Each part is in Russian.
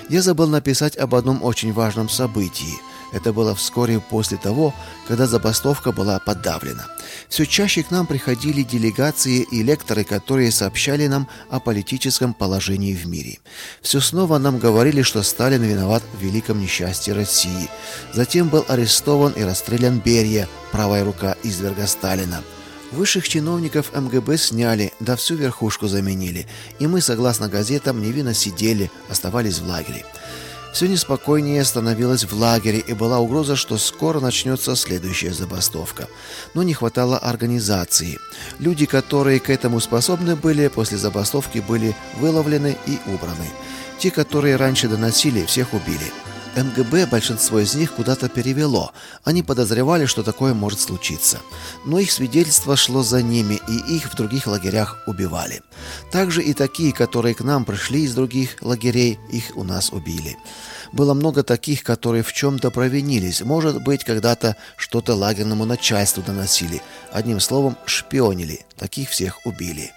Я забыл написать об одном очень важном событии. Это было вскоре после того, когда забастовка была подавлена. Все чаще к нам приходили делегации и лекторы, которые сообщали нам о политическом положении в мире. Все снова нам говорили, что Сталин виноват в великом несчастье России. Затем был арестован и расстрелян Берия, правая рука изверга Сталина. Высших чиновников МГБ сняли, да всю верхушку заменили, и мы, согласно газетам, невинно сидели, оставались в лагере. Все неспокойнее становилось в лагере, и была угроза, что скоро начнется следующая забастовка. Но не хватало организации. Люди, которые к этому способны были, после забастовки были выловлены и убраны. Те, которые раньше доносили, всех убили. МГБ большинство из них куда-то перевело. Они подозревали, что такое может случиться. Но их свидетельство шло за ними, и их в других лагерях убивали. Также и такие, которые к нам пришли из других лагерей, их у нас убили. Было много таких, которые в чем-то провинились. Может быть, когда-то что-то лагерному начальству доносили. Одним словом, шпионили. Таких всех убили.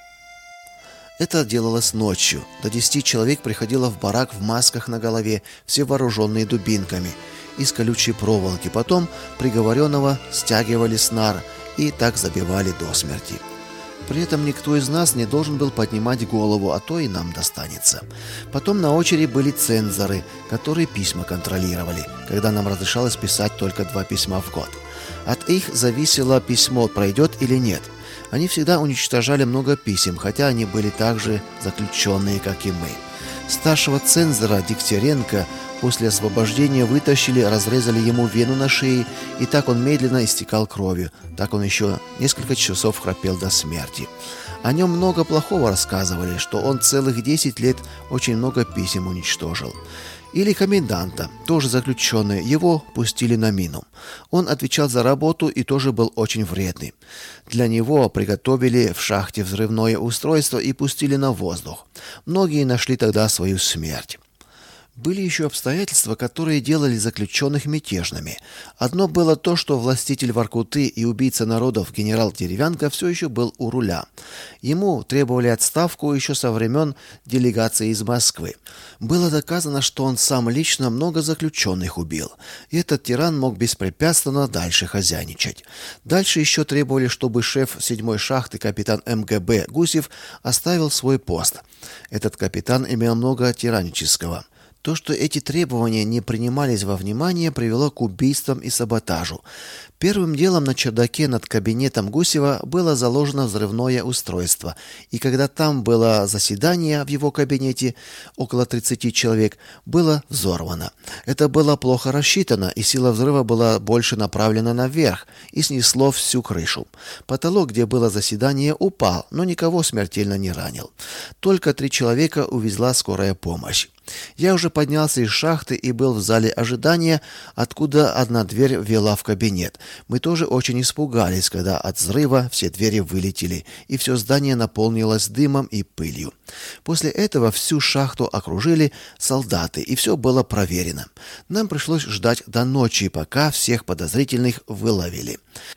Это делалось ночью. До 10 человек приходило в барак в масках на голове, все вооруженные дубинками, из колючей проволоки. Потом приговоренного стягивали с нар и так забивали до смерти. При этом никто из нас не должен был поднимать голову, а то и нам достанется. Потом на очереди были цензоры, которые письма контролировали, когда нам разрешалось писать только 2 письма в год. От их зависело, письмо пройдет или нет. Они всегда уничтожали много писем, хотя они были так же заключенные, как и мы. Старшего цензора Дегтяренко после освобождения вытащили, разрезали ему вену на шее, и так он медленно истекал кровью. Так он еще несколько часов храпел до смерти. О нем много плохого рассказывали, что он целых 10 лет очень много писем уничтожил. Или коменданта, тоже заключенный, его пустили на мину. Он отвечал за работу и тоже был очень вредный. Для него приготовили в шахте взрывное устройство и пустили на воздух. Многие нашли тогда свою смерть. Были еще обстоятельства, которые делали заключенных мятежными. Одно было то, что властитель Воркуты и убийца народов генерал Деревянко все еще был у руля. Ему требовали отставку еще со времен делегации из Москвы. Было доказано, что он сам лично много заключенных убил, и этот тиран мог беспрепятственно дальше хозяйничать. Дальше еще требовали, чтобы шеф 7-й шахты капитан МГБ Гусев оставил свой пост. Этот капитан имел много тиранического. То, что эти требования не принимались во внимание, привело к убийствам и саботажу. Первым делом на чердаке над кабинетом Гусева было заложено взрывное устройство, и когда там было заседание в его кабинете, около 30 человек, было взорвано. Это было плохо рассчитано, и сила взрыва была больше направлена наверх и снесло всю крышу. Потолок, где было заседание, упал, но никого смертельно не ранил. Только 3 человека увезла скорая помощь. Я уже поднялся из шахты и был в зале ожидания, откуда одна дверь вела в кабинет. Мы тоже очень испугались, когда от взрыва все двери вылетели, и все здание наполнилось дымом и пылью. После этого всю шахту окружили солдаты, и все было проверено. Нам пришлось ждать до ночи, пока всех подозрительных выловили.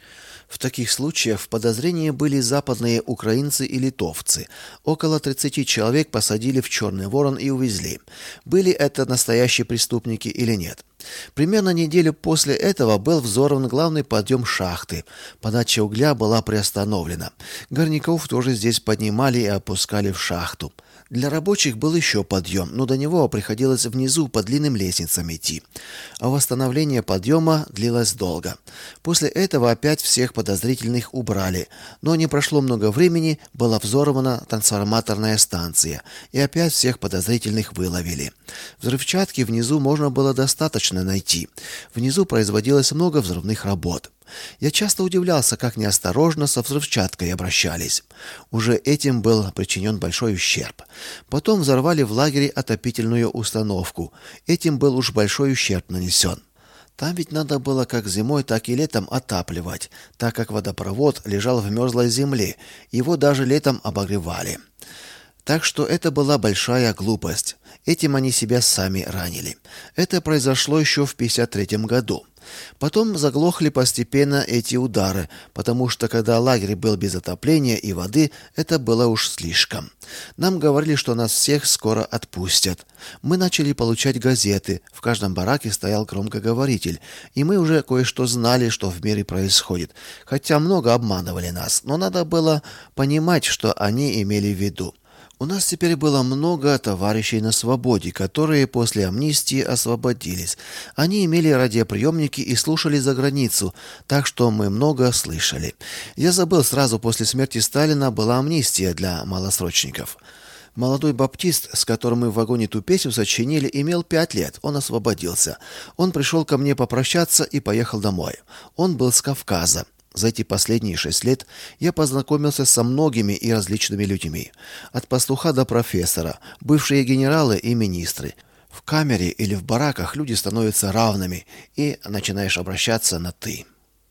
В таких случаях в подозрении были западные украинцы и литовцы. Около 30 человек посадили в Черный Ворон и увезли. Были это настоящие преступники или нет? Примерно неделю после этого был взорван главный подъем шахты. Подача угля была приостановлена. Горняков тоже здесь поднимали и опускали в шахту. Для рабочих был еще подъем, но до него приходилось внизу по длинным лестницам идти. А восстановление подъема длилось долго. После этого опять всех подозрительных убрали. Но не прошло много времени, была взорвана трансформаторная станция, и опять всех подозрительных выловили. Взрывчатки внизу можно было достаточно найти. Внизу производилось много взрывных работ. Я часто удивлялся, как неосторожно со взрывчаткой обращались. Уже этим был причинен большой ущерб. Потом взорвали в лагере отопительную установку. Этим был уж большой ущерб нанесен. Там ведь надо было как зимой, так и летом отапливать, так как водопровод лежал в мерзлой земле, его даже летом обогревали. Так что это была большая глупость. Этим они себя сами ранили. Это произошло еще в 1953 году. Потом заглохли постепенно эти удары, потому что когда лагерь был без отопления и воды, это было уж слишком. Нам говорили, что нас всех скоро отпустят. Мы начали получать газеты. В каждом бараке стоял громкоговоритель, и мы уже кое-что знали, что в мире происходит. Хотя много обманывали нас, но надо было понимать, что они имели в виду. У нас теперь было много товарищей на свободе, которые после амнистии освободились. Они имели радиоприемники и слушали за границу, так что мы много слышали. Я забыл, сразу после смерти Сталина была амнистия для малосрочников. Молодой баптист, с которым мы в вагоне ту песню сочинили, имел 5 лет. Он освободился. Он пришел ко мне попрощаться и поехал домой. Он был с Кавказа. За эти последние 6 лет я познакомился со многими и различными людьми. От пастуха до профессора, бывшие генералы и министры. В камере или в бараках люди становятся равными, и начинаешь обращаться на «ты».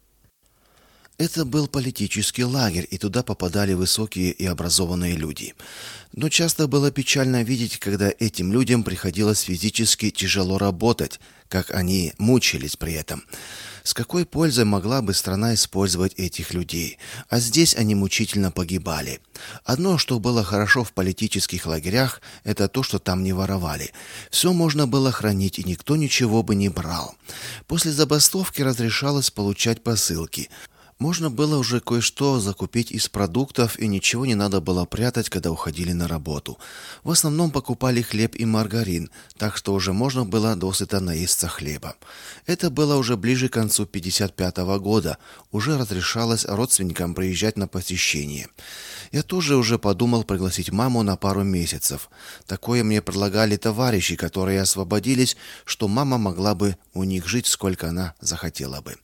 Это был политический лагерь, и туда попадали высокие и образованные люди. Но часто было печально видеть, когда этим людям приходилось физически тяжело работать, как они мучились при этом. С какой пользой могла бы страна использовать этих людей? А здесь они мучительно погибали. Одно, что было хорошо в политических лагерях, это то, что там не воровали. Все можно было хранить, и никто ничего бы не брал. После забастовки разрешалось получать посылки. Можно было уже кое-что закупить из продуктов, и ничего не надо было прятать, когда уходили на работу. В основном покупали хлеб и маргарин, так что уже можно было досыта наесться хлеба. Это было уже ближе к концу 1955 года. Уже разрешалось родственникам приезжать на посещение. Я тоже уже подумал пригласить маму на пару месяцев. Такое мне предлагали товарищи, которые освободились, что мама могла бы у них жить, сколько она захотела бы.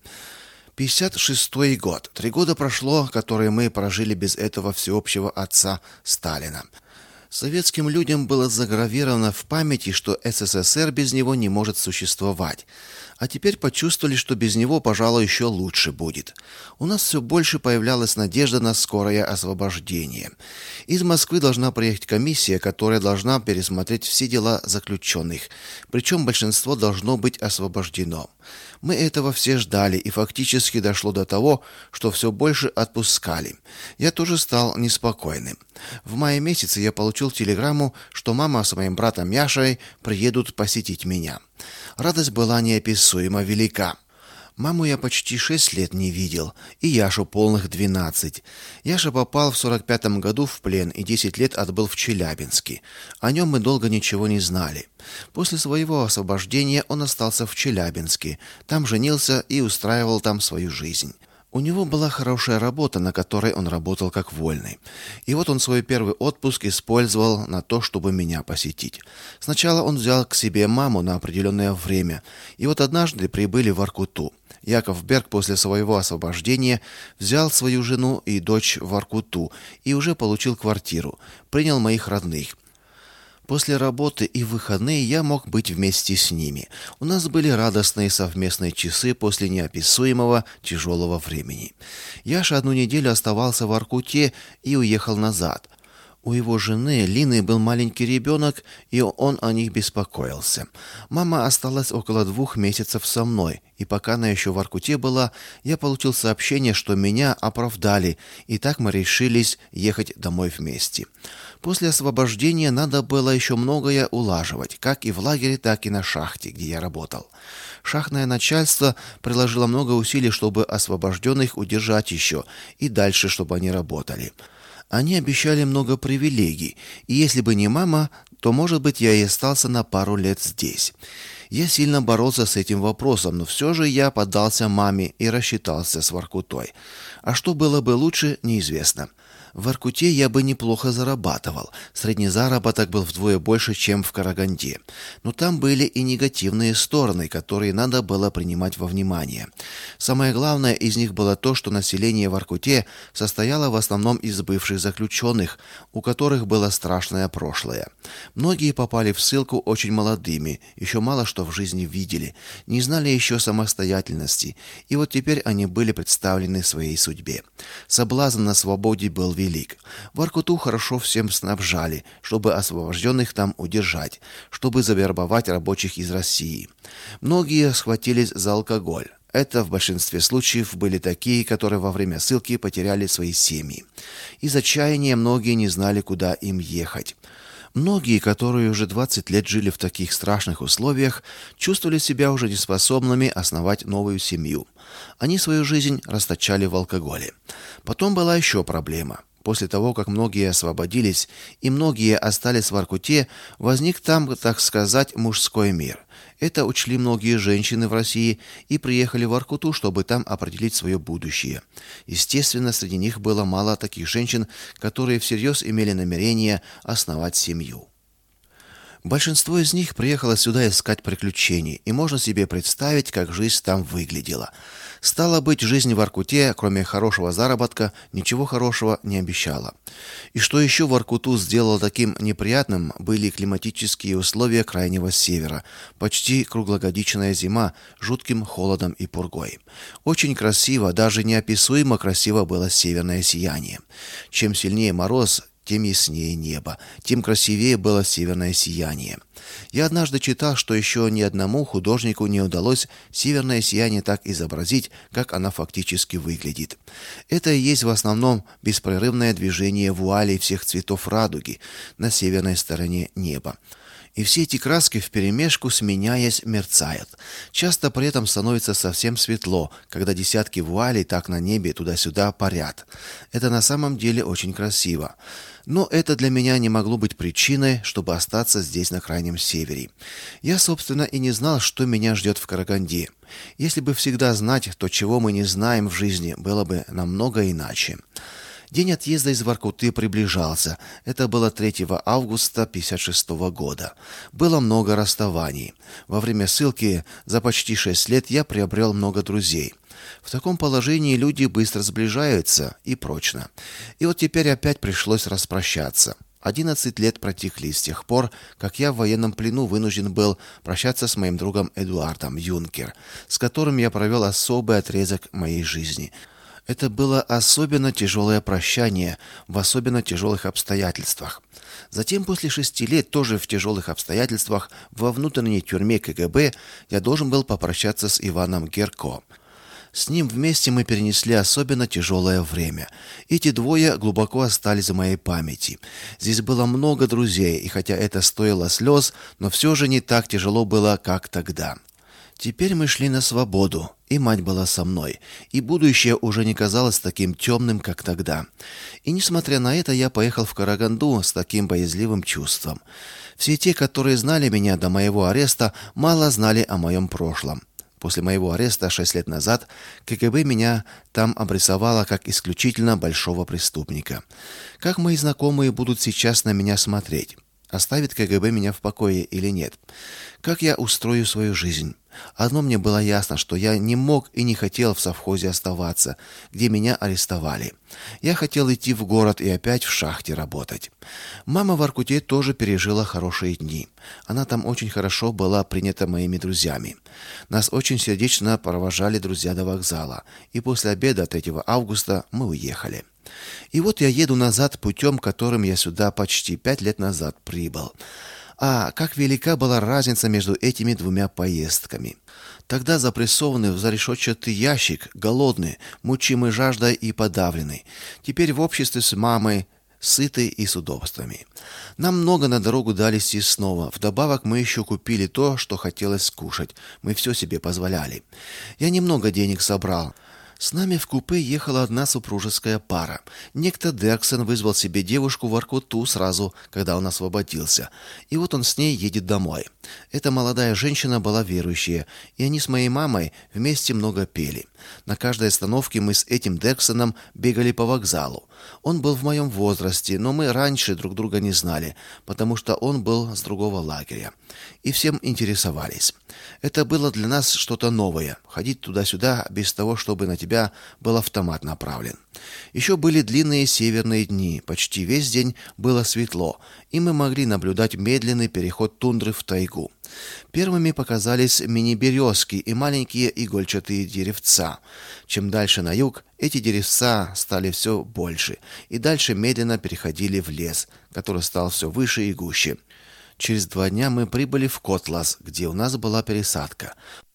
1956 год. 3 года прошло, которые мы прожили без этого всеобщего отца Сталина. Советским людям было загравировано в памяти, что СССР без него не может существовать. А теперь почувствовали, что без него, пожалуй, еще лучше будет. У нас все больше появлялась надежда на скорое освобождение. Из Москвы должна приехать комиссия, которая должна пересмотреть все дела заключенных. Причем большинство должно быть освобождено. Мы этого все ждали, и фактически дошло до того, что все больше отпускали. Я тоже стал неспокойным. В мае месяце я получил телеграмму, что мама с моим братом Яшей приедут посетить меня. Радость была неописуемо велика. Маму я почти 6 лет не видел, и Яшу полных 12. Яша попал в 1945 году в плен и 10 лет отбыл в Челябинске. О нем мы долго ничего не знали. После своего освобождения он остался в Челябинске. Там женился и устраивал там свою жизнь. У него была хорошая работа, на которой он работал как вольный. И вот он свой первый отпуск использовал на то, чтобы меня посетить. Сначала он взял к себе маму на определенное время. И вот однажды прибыли в Воркуту. Яков Берг после своего освобождения взял свою жену и дочь в Воркуту и уже получил квартиру. Принял моих родных. После работы и в выходные я мог быть вместе с ними. У нас были радостные совместные часы после неописуемого тяжелого времени. Яша 1 неделю оставался в Воркуте и уехал назад. У его жены Лины был маленький ребенок, и он о них беспокоился. Мама осталась около 2 месяцев со мной, и пока она еще в Воркуте была, я получил сообщение, что меня оправдали, и так мы решились ехать домой вместе. После освобождения надо было еще многое улаживать, как и в лагере, так и на шахте, где я работал. Шахтное начальство приложило много усилий, чтобы освобожденных удержать еще, и дальше, чтобы они работали. Они обещали много привилегий, и если бы не мама, то, может быть, я и остался на пару лет здесь. Я сильно боролся с этим вопросом, но все же я поддался маме и рассчитался с Воркутой. А что было бы лучше, неизвестно. В Воркуте я бы неплохо зарабатывал. Средний заработок был вдвое больше, чем в Караганде. Но там были и негативные стороны, которые надо было принимать во внимание. Самое главное из них было то, что население в Воркуте состояло в основном из бывших заключенных, у которых было страшное прошлое. Многие попали в ссылку очень молодыми, еще мало что в жизни видели, не знали еще самостоятельности, и вот теперь они были представлены своей судьбе. Соблазн на свободе был велик. Воркуту хорошо всем снабжали, чтобы освобожденных там удержать, чтобы завербовать рабочих из России. Многие схватились за алкоголь. Это в большинстве случаев были такие, которые во время ссылки потеряли свои семьи. Из отчаяния многие не знали, куда им ехать. Многие, которые уже 20 лет жили в таких страшных условиях, чувствовали себя уже неспособными основать новую семью. Они свою жизнь расточали в алкоголе. Потом была еще проблема. После того, как многие освободились и многие остались в Воркуте, возник там, так сказать, мужской мир. Это учли многие женщины в России и приехали в Воркуту, чтобы там определить свое будущее. Естественно, среди них было мало таких женщин, которые всерьез имели намерение основать семью. Большинство из них приехало сюда искать приключений, и можно себе представить, как жизнь там выглядела. Стало быть, жизнь в Воркуте, кроме хорошего заработка, ничего хорошего не обещала. И что еще Воркуту сделало таким неприятным, были климатические условия крайнего севера. Почти круглогодичная зима с жутким холодом и пургой. Очень красиво, даже неописуемо красиво было северное сияние. Чем сильнее мороз, тем яснее небо, тем красивее было северное сияние. Я однажды читал, что еще ни одному художнику не удалось северное сияние так изобразить, как оно фактически выглядит. Это и есть в основном беспрерывное движение вуалей всех цветов радуги на северной стороне неба. И все эти краски вперемешку, сменяясь, мерцают. Часто при этом становится совсем светло, когда десятки вуалей так на небе туда-сюда парят. Это на самом деле очень красиво. Но это для меня не могло быть причиной, чтобы остаться здесь на крайнем севере. Я, собственно, и не знал, что меня ждет в Караганде. Если бы всегда знать то, чего мы не знаем в жизни, было бы намного иначе. День отъезда из Воркуты приближался. Это было 3 августа 1956 года. Было много расставаний. Во время ссылки за почти 6 лет я приобрел много друзей. В таком положении люди быстро сближаются и прочно. И вот теперь опять пришлось распрощаться. 11 лет протекли с тех пор, как я в военном плену вынужден был прощаться с моим другом Эдуардом Юнкер, с которым я провел особый отрезок моей жизни. Это было особенно тяжелое прощание в особенно тяжелых обстоятельствах. Затем, после 6 лет, тоже в тяжелых обстоятельствах, во внутренней тюрьме КГБ, я должен был попрощаться с Иваном Герко. С ним вместе мы перенесли особенно тяжелое время. Эти двое глубоко остались в моей памяти. Здесь было много друзей, и хотя это стоило слез, но все же не так тяжело было, как тогда. Теперь мы шли на свободу, и мать была со мной, и будущее уже не казалось таким темным, как тогда. И несмотря на это, я поехал в Караганду с таким боязливым чувством. Все те, которые знали меня до моего ареста, мало знали о моем прошлом. После моего ареста 6 лет назад КГБ меня там обрисовало как исключительно большого преступника. Как мои знакомые будут сейчас на меня смотреть? Оставит КГБ меня в покое или нет? Как я устрою свою жизнь? Одно мне было ясно, что я не мог и не хотел в совхозе оставаться, где меня арестовали. Я хотел идти в город и опять в шахте работать. Мама в Воркуте тоже пережила хорошие дни. Она там очень хорошо была принята моими друзьями. Нас очень сердечно провожали друзья до вокзала, и после обеда 3 августа мы уехали. И вот я еду назад путем, которым я сюда почти 5 лет назад прибыл. А как велика была разница между этими двумя поездками. Тогда запрессованный в зарешетчатый ящик, голодный, мучимый жаждой и подавленный. Теперь в обществе с мамой, сытый и с удобствами. Нам много на дорогу дали съестного. Вдобавок мы еще купили то, что хотелось скушать. Мы все себе позволяли. Я немного денег собрал. С нами в купе ехала одна супружеская пара. Некто Дерксен вызвал себе девушку в Воркуту сразу, когда он освободился. И вот он с ней едет домой. Эта молодая женщина была верующая, и они с моей мамой вместе много пели. На каждой остановке мы с этим Дерксеном бегали по вокзалу. Он был в моем возрасте, но мы раньше друг друга не знали, потому что он был с другого лагеря. И всем интересовались. Это было для нас что-то новое — ходить туда-сюда без того, чтобы на тебя был автомат направлен. Еще были длинные северные дни, почти весь день было светло, и мы могли наблюдать медленный переход тундры в тайгу. Первыми показались мини-березки и маленькие игольчатые деревца. Чем дальше на юг, эти деревца стали все больше, и дальше медленно переходили в лес, который стал все выше и гуще. Через 2 дня мы прибыли в Котлас, где у нас была пересадка.